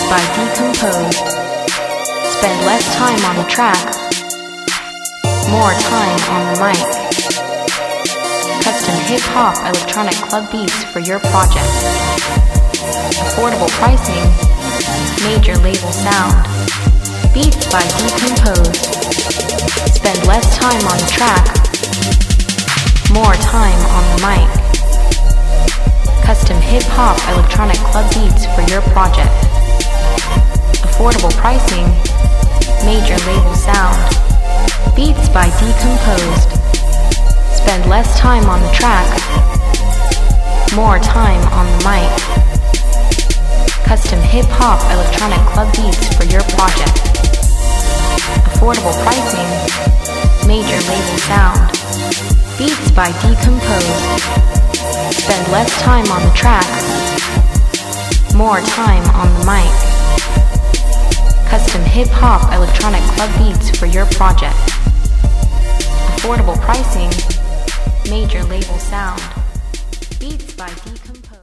by Decomposed. Spend less time on the track, more time on the mic. Custom hip-hop electronic club beats for your project. Affordable pricing, major label sound. Beats by Decomposed. Spend less time on the track, more time on the mic. Custom hip-hop electronic club beats for your project. Affordable pricing, major label sound. Beats by Decomposed. Spend less time on the track, more time on the mic. Custom hip-hop electronic club beats for your project. Affordable pricing, major label sound. Beats by Decomposed. Spend less time on the track, more time on the mic. Custom hip-hop electronic club beats for your project. Affordable pricing, major label sound. Beats by Decomposed.